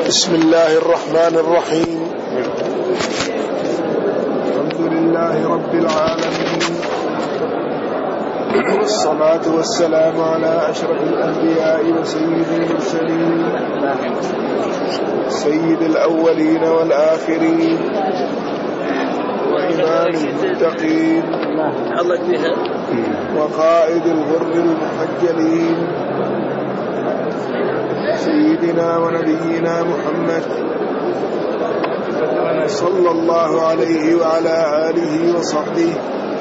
بسم الله الرحمن الرحيم. الحمد لله رب العالمين، والصلاة والسلام على أشرف الأنبياء وسيد المرسلين، سيد الأولين والآخرين، وإمام المتقين، وقائد الغر المحجلين، سيدنا ونبينا محمد صلى الله عليه وعلى آله وصحبه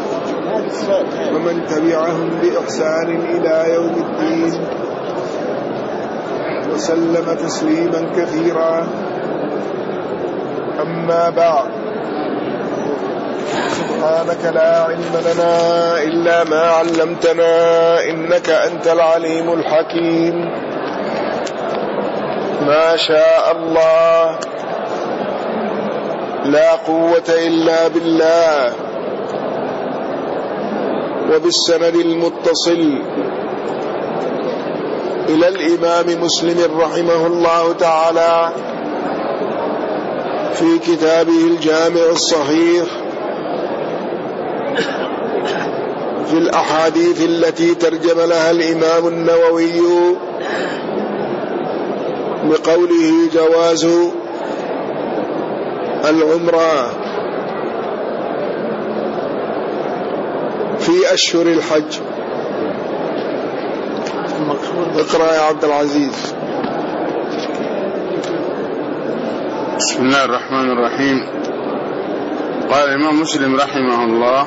ومن تبعهم بإحسان إلى يوم الدين، وسلم تسليما كثيرا. أما بعد، سبحانك لا علم لنا إلا ما علمتنا إنك أنت العليم الحكيم. ما شاء الله، لا قوة إلا بالله. وبالسند المتصل إلى الإمام مسلم رحمه الله تعالى في كتابه الجامع الصحيح في الأحاديث التي ترجم لها الإمام النووي بقوله جواز العمرة في أشهر الحج. اقرأ يا عبد العزيز. بسم الله الرحمن الرحيم. قال الإمام مسلم رحمه الله: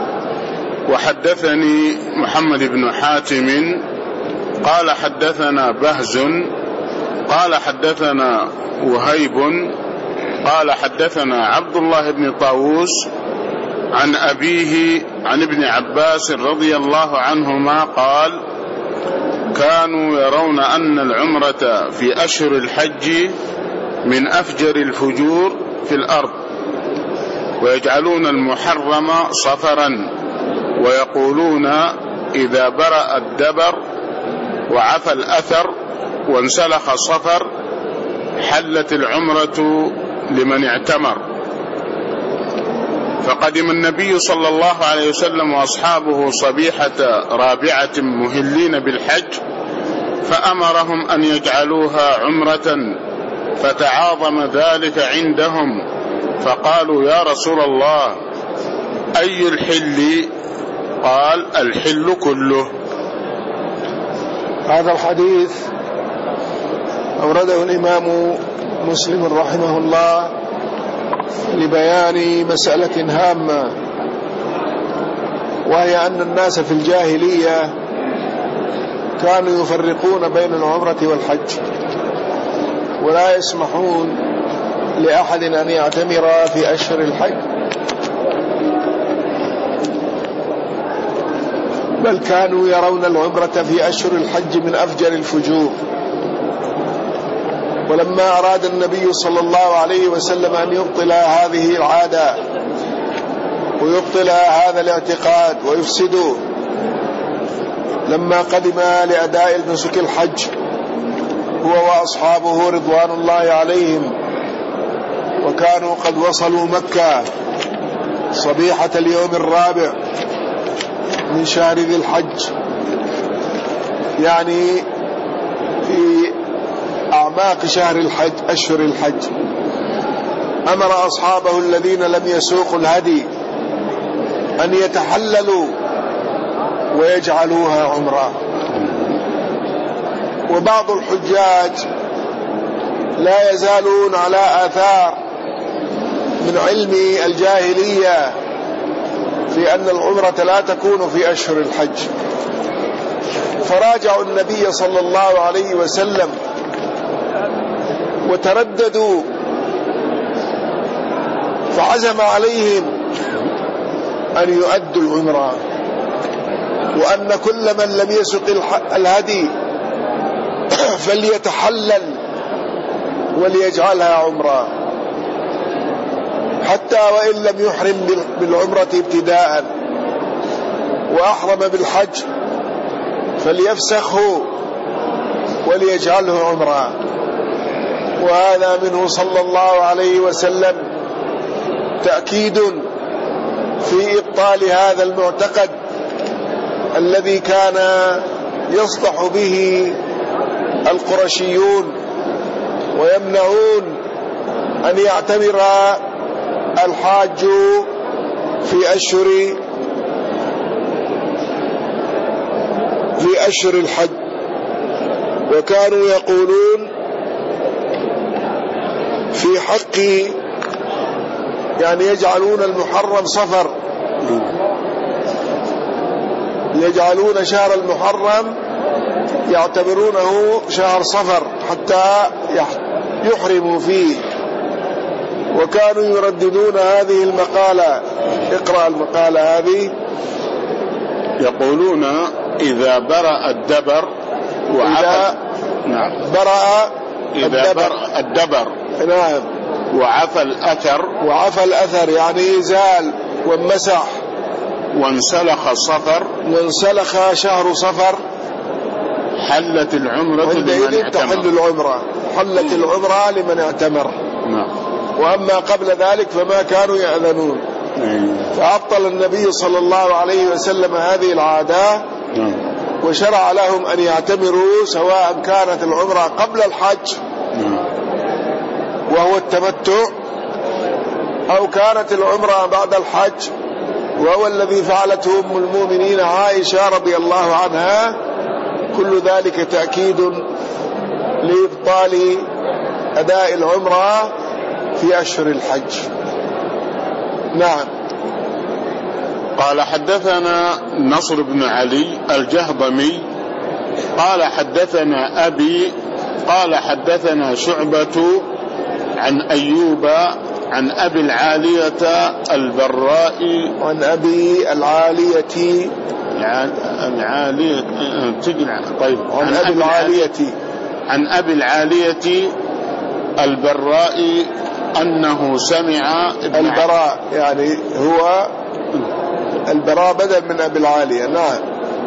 وحدثني محمد بن حاتم قال حدثنا بهز قال حدثنا وهيب قال حدثنا عبد الله بن طاووس عن أبيه عن ابن عباس رضي الله عنهما قال: كانوا يرون أن العمرة في أشهر الحج من أفجر الفجور في الأرض، ويجعلون المحرم صفرا، ويقولون إذا برأ الدبر وعفى الأثر وانسلخ صفر حلت العمرة لمن اعتمر. فقدم النبي صلى الله عليه وسلم وأصحابه صبيحة رابعة مهلين بالحج، فأمرهم أن يجعلوها عمرة، فتعاظم ذلك عندهم، فقالوا: يا رسول الله، أي الحل؟ قال: الحل كله. هذا الحديث أورده الإمام مسلم رحمه الله لبيان مسألة هامة، وهي أن الناس في الجاهلية كانوا يفرقون بين العمرة والحج، ولا يسمحون لأحد أن يعتمر في أشهر الحج، بل كانوا يرون العمرة في أشهر الحج من أفجر الفجور. ولما أراد النبي صلى الله عليه وسلم أن يبطل هذه العادة ويبطل هذا الاعتقاد ويفسده، لما قدم لأداء النسك الحج هو وأصحابه رضوان الله عليهم، وكانوا قد وصلوا مكة صبيحة اليوم الرابع من شهر ذي الحج، يعني في أعماق شهر الحج أشهر الحج، أمر أصحابه الذين لم يسوقوا الهدي أن يتحللوا ويجعلوها عمرة. وبعض الحجاج لا يزالون على آثار من علم الجاهلية في أن العمرة لا تكون في أشهر الحج، فراجعوا النبي صلى الله عليه وسلم وترددوا، فعزم عليهم أن يؤدوا العمرة، وأن كل من لم يسق الهدي فليتحلل وليجعلها عمرة، حتى وإن لم يحرم بالعمرة ابتداء وأحرم بالحج فليفسخه وليجعله عمرة. وهذا منه صلى الله عليه وسلم تأكيد في إبطال هذا المعتقد الذي كان يصدح به القرشيون ويمنعون أن يعتمر الحاج في أشهر الحج. وكانوا يقولون في حق يعني يجعلون المحرم صفر، يجعلون شهر المحرم يعتبرونه شهر صفر حتى يحرموا فيه. وكانوا يرددون هذه المقالة. اقرأ المقالة هذه. يقولون إذا برأ الدبر إذا برأ الدبر نعم وعفى الأثر يعني زال وانمسح، وانسلخ شهر صفر، حلت العمرة لمن اعتمر. حلت العمرة لمن اعتمر. نعم. وأما قبل ذلك فما كانوا يأذنون. فأبطل النبي صلى الله عليه وسلم هذه العادة وشرع لهم أن يعتمروا سواء كانت العمرة قبل الحج وهو التمتع، أو كانت العمرة بعد الحج وهو الذي فعلته أم المؤمنين عائشة رضي الله عنها. كل ذلك تأكيد لإبطال أداء العمرة في أشهر الحج. نعم. قال حدثنا نصر بن علي الجهضمي قال حدثنا أبي قال حدثنا شعبة عن أيوب عن أبي العالية البراء عن أبي العالية طيب عن أبي العالية البراء أنه سمع البراء يعني هو البراء بدل من أبي العالية. نعم.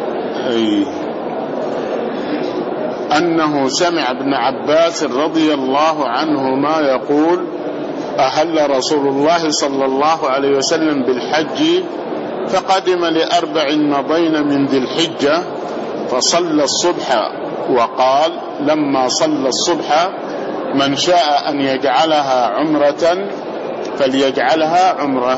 أنه سمع ابن عباس رضي الله عنهما يقول أهل رسول الله صلى الله عليه وسلم بالحج فقدم ل4 مضين من ذي الحجة فصلى الصبح وقال لما صلى الصبح من شاء أن يجعلها عمرة فليجعلها عمرة.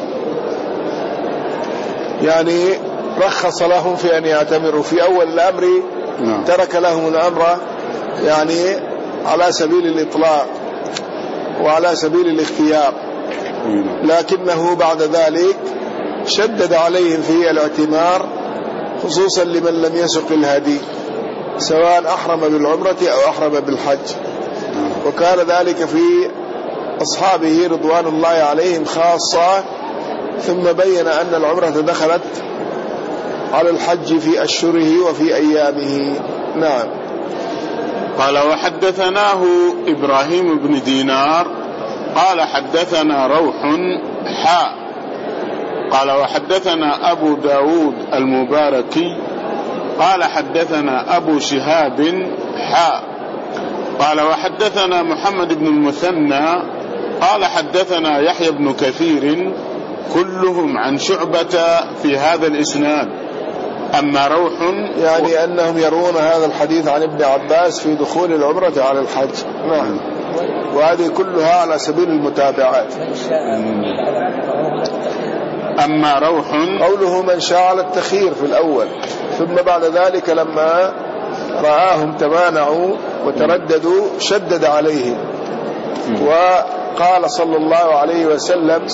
يعني رخص لهم في أن يعتمروا في أول الأمر. ترك لهم الأمر يعني على سبيل الإطلاق وعلى سبيل الاختيار، لكنه بعد ذلك شدد عليهم في الاعتمار خصوصا لمن لم يسق الهدي سواء أحرم بالعمرة أو أحرم بالحج. وكان ذلك في أصحابه رضوان الله عليهم خاصة، ثم بين أن العمرة دخلت على الحج في أشهره وفي أيامه. نعم. قال وحدثناه إبراهيم بن دينار قال حدثنا روح قال وحدثنا أبو داود المباركي قال حدثنا أبو شهاب قال وحدثنا محمد بن المثنى قال حدثنا يحيى بن كثير كلهم عن شعبة في هذا الإسناد. أما روح يعني أنهم يرون هذا الحديث عن ابن عباس في دخول العمرة على الحج. نعم. وهذه كلها على سبيل المتابعات. أما روح قوله من شاء على التخيير في الأول، ثم بعد ذلك لما رآهم تمانعوا وترددوا شدد عليهم وقال صلى الله عليه وسلم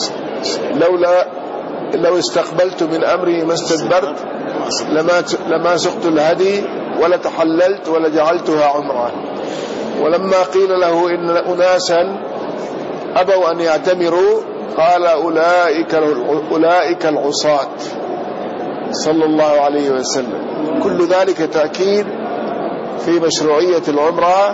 لو استقبلت من أمري ما استدبرت لما سقت الهدي ولا تحللت ولا جعلتها عمرة. ولما قيل له إن أناسا أبوا أن يعتمروا قال أولئك العصاة صلى الله عليه وسلم. كل ذلك تأكيد في مشروعية العمرة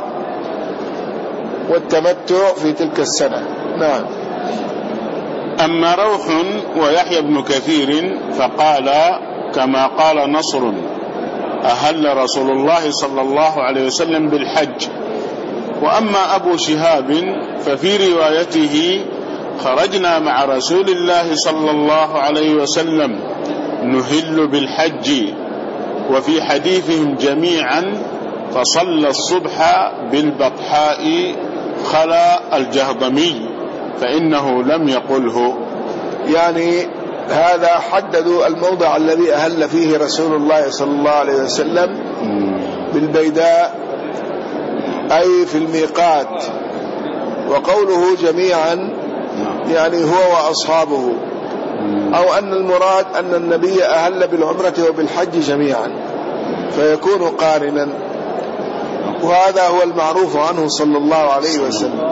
والتمتع في تلك السنة. نعم. أما روح ويحيى بن كثير فقال كما قال نصر أهل رسول الله صلى الله عليه وسلم بالحج وأما أبو شهاب ففي روايته خرجنا مع رسول الله صلى الله عليه وسلم نهل بالحج، وفي حديثهم جميعا فصلى الصبح بالبطحاء خلا الجهضمي فإنه لم يقله. يعني هذا حددوا الموضع الذي أهل فيه رسول الله صلى الله عليه وسلم بالبيداء أي في الميقات، وقوله جميعا يعني هو وأصحابه، أو أن المراد أن النبي أهل بالعمرة وبالحج جميعا فيكون قارنا، وهذا هو المعروف عنه صلى الله عليه وسلم.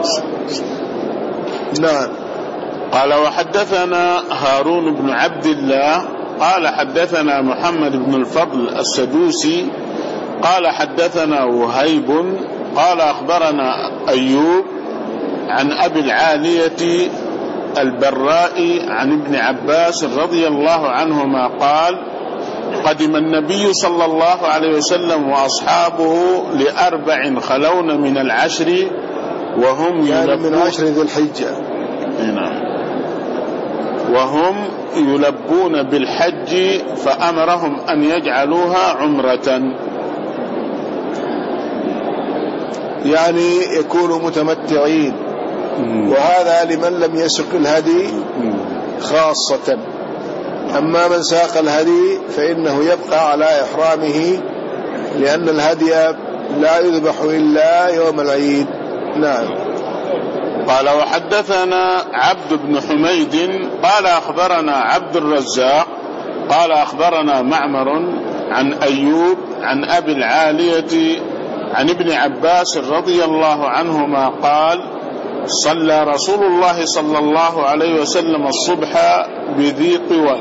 نعم. قال وحدثنا هارون بن عبد الله قال حدثنا محمد بن الفضل السدوسي قال حدثنا وهيب قال أخبرنا أيوب عن أبي العالية البراء عن ابن عباس رضي الله عنهما قال قدم النبي صلى الله عليه وسلم وأصحابه ل4 خلون من العشر وهم يعني من 10 ذي الحجة، وهم يلبون بالحج فأمرهم أن يجعلوها عمرة، يعني يكونوا متمتعين، وهذا لمن لم يسق الهدي خاصة. أما من ساق الهدي فإنه يبقى على إحرامه، لأن الهدي لا يذبح إلا يوم العيد. نعم. قال وحدثنا عبد بن حميد قال أخبرنا عبد الرزاق قال أخبرنا معمر عن أيوب عن أبي العالية عن ابن عباس رضي الله عنهما قال صلى رسول الله صلى الله عليه وسلم الصبح بذي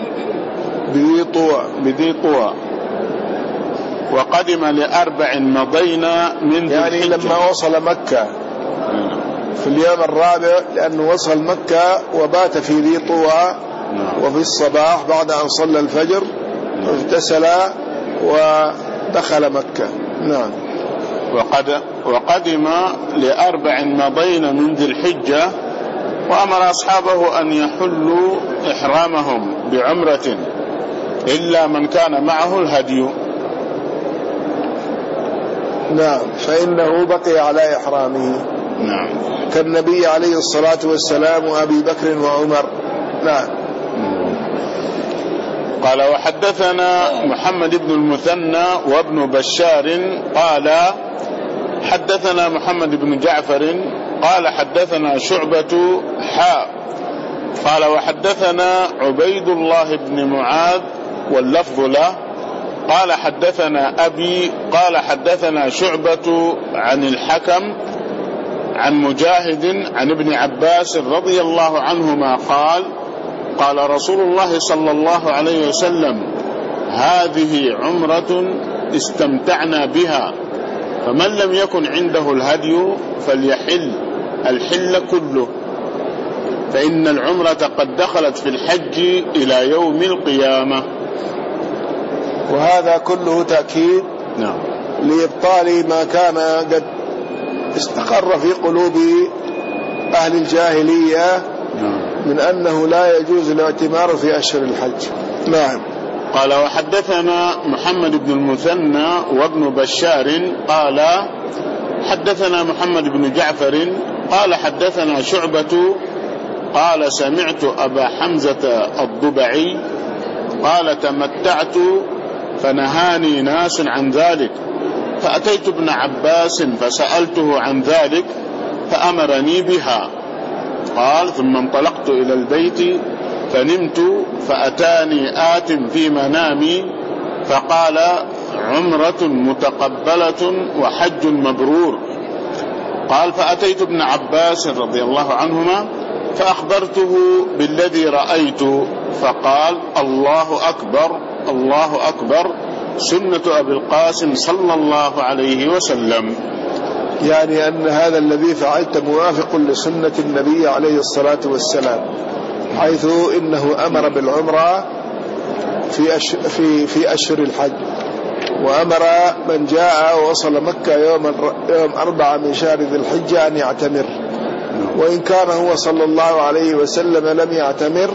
طوى وقدم ل4 مضينا من ذي يعني الحجة. لما وصل مكة في اليوم الرابع، لأنه وصل مكة وبات في ذي طوى، وفي الصباح بعد أن صلى الفجر اغتسل ودخل مكة. نعم. وقدم ل4 مضين من ذي الحجة، وأمر أصحابه أن يحلوا إحرامهم بعمرة إلا من كان معه الهدي. نعم. فإنه بقي على إحرامه. نعم. كالنبي عليه الصلاة والسلام وأبي بكر وعمر. نعم. قال وحدثنا محمد بن المثنى وابن بشار قال حدثنا محمد بن جعفر قال حدثنا شعبة قال وحدثنا عبيد الله بن معاذ واللفظ له قال حدثنا أبي قال حدثنا شعبة عن الحكم عن مجاهد عن ابن عباس رضي الله عنهما قال رسول الله صلى الله عليه وسلم هذه عمرة استمتعنا بها، فمن لم يكن عنده الهدي فليحل الحل كله، فإن العمرة قد دخلت في الحج إلى يوم القيامة. وهذا كله تأكيد لإبطال ما كان قد استقر في قلوب أهل الجاهلية من أنه لا يجوز الاعتمار في أشهر الحج. نعم. قال وحدثنا محمد بن المثنى وابن بشار قال حدثنا محمد بن جعفر قال حدثنا شعبة قال سمعت أبا حمزة الضبعي قال تمتعت فنهاني ناس عن ذلك، فأتيت ابن عباس فسألته عن ذلك فأمرني بها. قال ثم انطلقت إلى البيت فنمت فأتاني آت في منامي فقال عمرة متقبلة وحج مبرور. قال فأتيت ابن عباس رضي الله عنهما فأخبرته بالذي رأيت، فقال الله أكبر الله أكبر سنة أبي القاسم صلى الله عليه وسلم. يعني أن هذا الذي فعلت موافق لسنة النبي عليه الصلاة والسلام، حيث إنه أمر بالعمرة في أشهر الحج، وأمر من جاء ووصل مكة يوم 4 من شهر ذي الحجة أن يعتمر، وإن كان هو صلى الله عليه وسلم لم يعتمر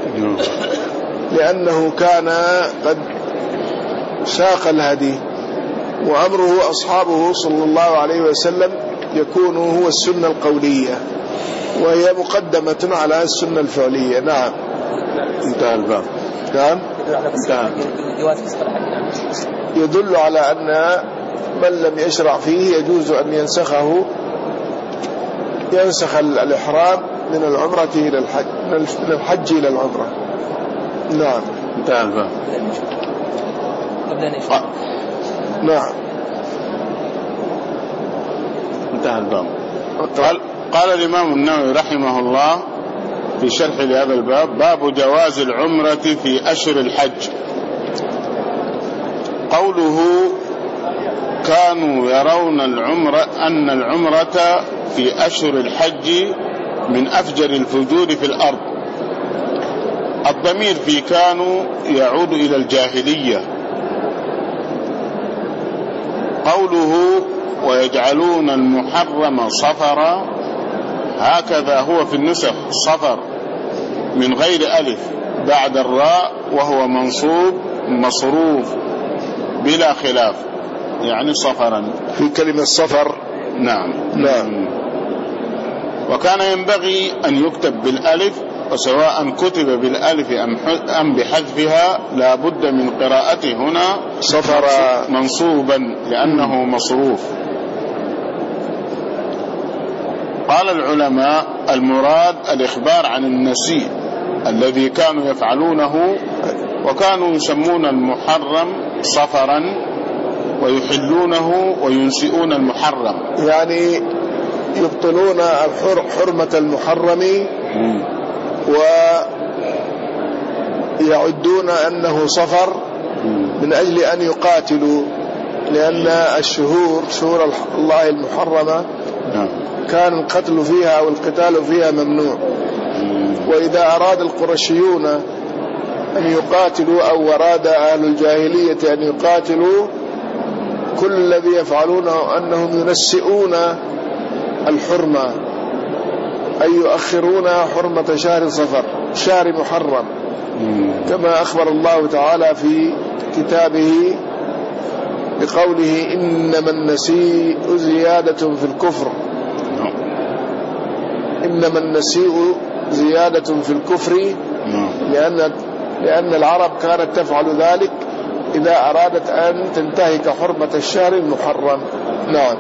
لأنه كان قد ساق الهدي، وأمره أصحابه صلى الله عليه وسلم يكون هو السنة القولية، وهي مقدمة على السنة الفعلية. نعم. انتهى الباب. نعم. يدل على أن من لم يشرع فيه يجوز أن ينسخ الإحرام من العمرة إلى الحج، من الحج إلى العمرة. نعم. انتهى الباب. نعم. انتهى الباب. قال الإمام النووي رحمه الله في شرح لهذا الباب: باب جواز العمرة في أشهر الحج. قوله: كانوا يرون أن العمرة في أشهر الحج من أفجر الفجور في الأرض. الضمير في كانوا يعود إلى الجاهلية. قوله: ويجعلون المحرم صفرا، هكذا هو في النسخ صفر من غير ألف بعد الراء، وهو منصوب مصروف بلا خلاف، يعني صفرا في كلمة صفر. نعم. نعم. وكان ينبغي أن يكتب بالألف، وسواء كتب بالألف أم بحذفها لا بد من قراءته هنا صفرا منصوبا لأنه مصروف. قال العلماء: المراد الإخبار عن النسيء الذي كانوا يفعلونه، وكانوا يسمون المحرم صفرا ويحلونه وينسئون المحرم، يعني يبطلون حرمة المحرم ويعدون أنه صفر من أجل أن يقاتلوا، لأن شهور الله المحرمة كان القتل فيها والقتال فيها ممنوع. وإذا أراد القرشيون أن يقاتلوا أو أراد أهل الجاهلية أن يقاتلوا، كل الذي يفعلونه أنهم ينسئون الحرمة، أي يؤخرون حرمة شهر صفر، شهر محرم، كما أخبر الله تعالى في كتابه بقوله: إنما النسيء زيادة في الكفر. إنما النسيء زيادة في الكفر، لأن العرب كانت تفعل ذلك إذا أرادت أن تنتهك حرمة الشهر المحرم. نعم.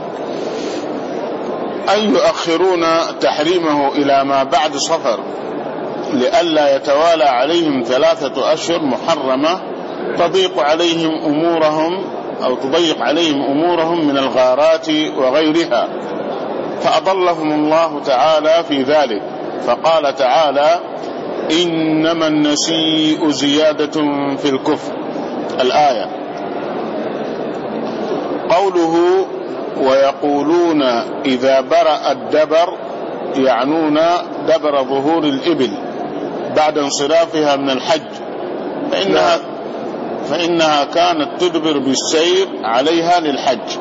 أن يؤخرون تحريمه إلى ما بعد صفر لئلا يتوالى عليهم 3 أشهر محرمة تضيق عليهم أمورهم من الغارات وغيرها، فأضلهم الله تعالى في ذلك، فقال تعالى: إنما النسيء زيادة في الكفر، الآية. قوله: ويقولون إذا برأ الدبر، يعنون دبر ظهور الإبل بعد انصرافها من الحج، فإنها كانت تدبر بالسير عليها للحج.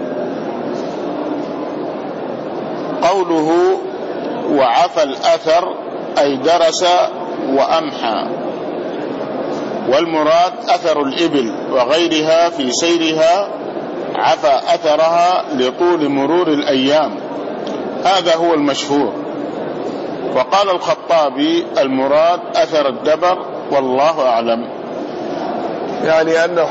قوله: وعفى الأثر، أي درس وأمحى، والمراد أثر الإبل وغيرها في سيرها، عفى أثرها لطول مرور الأيام، هذا هو المشهور. وقال الخطابي: المراد أثر الدبر، والله أعلم. يعني أن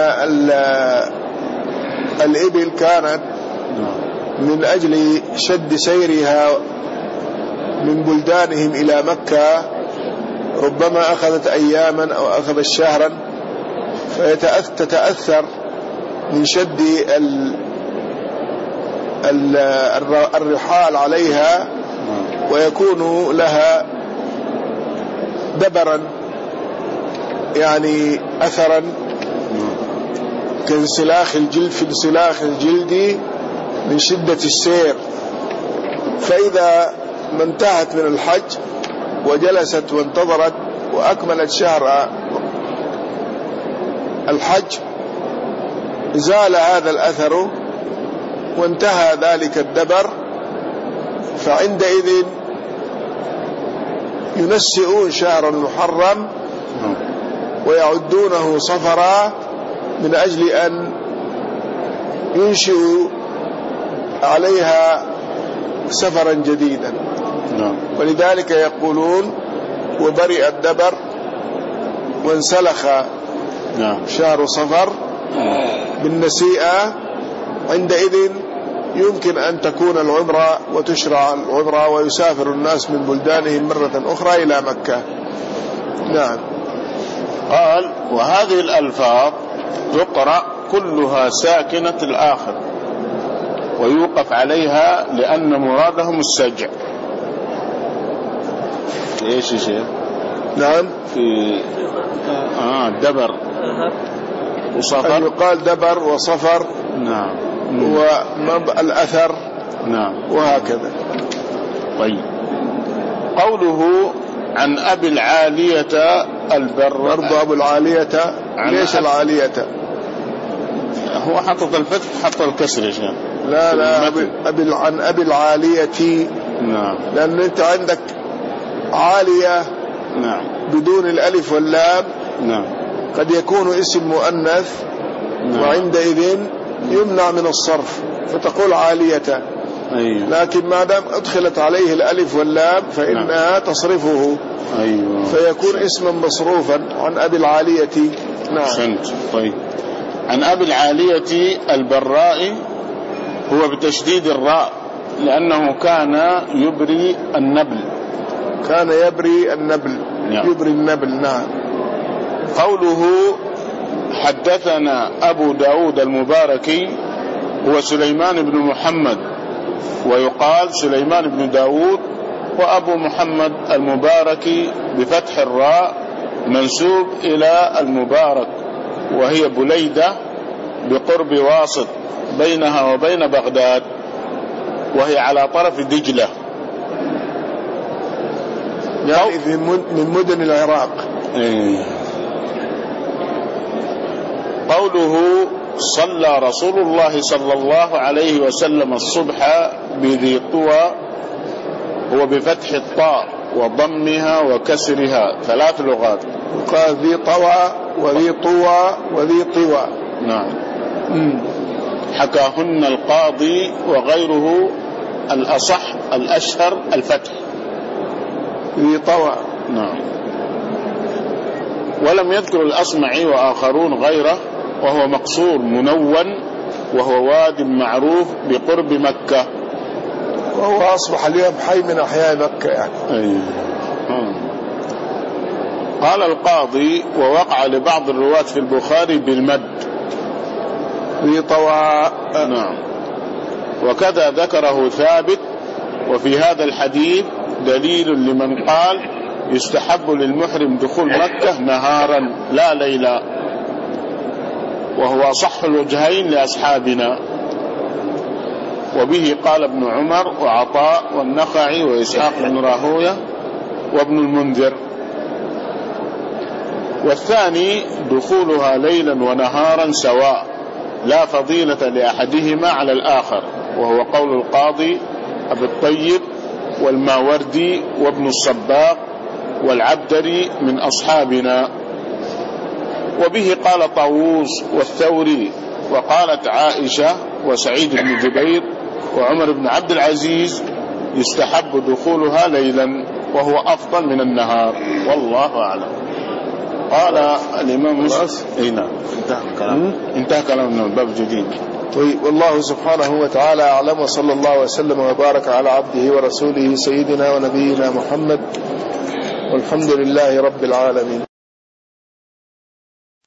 الإبل كانت من أجل شد سيرها من بلدانهم إلى مكة ربما أخذت أياما أو أخذت شهرا، فتتأثر من شد الرحال عليها، ويكون لها دبرا، يعني أثرا كانسلاخ الجلد في انسلاخ الجلد من شدة السير. فإذا ما انتهت من الحج وجلست وانتظرت وأكملت شهر الحج زال هذا الأثر وانتهى ذلك الدبر، فعندئذ ينسئون شهر المحرم ويعدونه صفرا من أجل أن ينشئوا عليها سفرا جديدا. ولذلك يقولون وبرئ الدبر وانسلخ شهر صفر بالنسيئة، عندئذ يمكن أن تكون العمرة وتشرع العمرة ويسافر الناس من بلدانهم مرة أخرى إلى مكة. نعم. قال وهذه الألفاظ تقرأ كلها ساكنة الآخر ويوقف عليها لأن مرادهم السجع. إيش يا شيخ؟ نعم. في دبر وصفر، يقال دبر وصفر. نعم. والأثر. نعم. وهكذا. طيب. قوله عن أبي العالية برضو أبو العالية. ليش العالية؟ هو حطت الفتح حط الكسر يا شيخ. لا عن أبي العالية. نعم. لأن أنت عندك عالية نعم بدون الألف واللام. نعم. قد يكون اسم مؤنث. نعم. وعندئذ يمنع من الصرف فتقول عالية. أيوه. لكن ما دام أدخلت عليه الألف واللام فإنها نعم. تصرفه. أيوه. فيكون اسما مصروفا عن أبي العالية. نعم. أحسنت. طيب. عن أبي العالية البراء هو بتشديد الراء لأنه كان يبري النبل. كان يبري النبل. نعم. يبري النبل. نعم. قوله حدثنا أبو داود المباركي هو سليمان بن محمد، ويقال سليمان بن داود، وأبو محمد المباركي بفتح الراء منسوب إلى المبارك، وهي بليدة بقرب واسط بينها وبين بغداد، وهي على طرف دجلة، يعني من مدن العراق. قوله صلى رسول الله صلى الله عليه وسلم الصبح بذي طوى هو بفتح الطاء وضمها وكسرها 3 لغات. قال ذي طوى وذي طوى وذي طوى. نعم. حكاهن القاضي وغيره، الأصح الأشهر الفتح ذي طوى. نعم. ولم يذكر الأصمعي وآخرون غيره، وهو مقصور منون، وهو واد معروف بقرب مكة، وهو أصبح اليوم حي من أحياء مكة يعني. أيوه. قال القاضي ووقع لبعض الرواة في البخاري بالمد ذي طوى. نعم. وكذا ذكره ثابت. وفي هذا الحديث دليل لمن قال يستحب للمحرم دخول مكة نهارا لا ليلا، وهو صح الوجهين لأصحابنا. وبه قال ابن عمر وعطاء والنخعي وإسحاق بن راهوية وابن المنذر. والثاني دخولها ليلا ونهارا سواء، لا فضيلة لأحدهما على الآخر، وهو قول القاضي أبي الطيب والماوردي وابن الصباغ والعبدري من أصحابنا. وبه قال طاووس والثوري، وقالت عائشة وسعيد بن جبير وعمر بن عبد العزيز يستحب دخولها ليلا وهو أفضل من النهار، والله أعلم. قال الإمام مسلم. انتهى كلام من الباب الجديد. طيب. والله سبحانه وتعالى أعلم، وصلى الله وسلم وبارك على عبده ورسوله سيدنا ونبينا محمد، والحمد لله رب العالمين.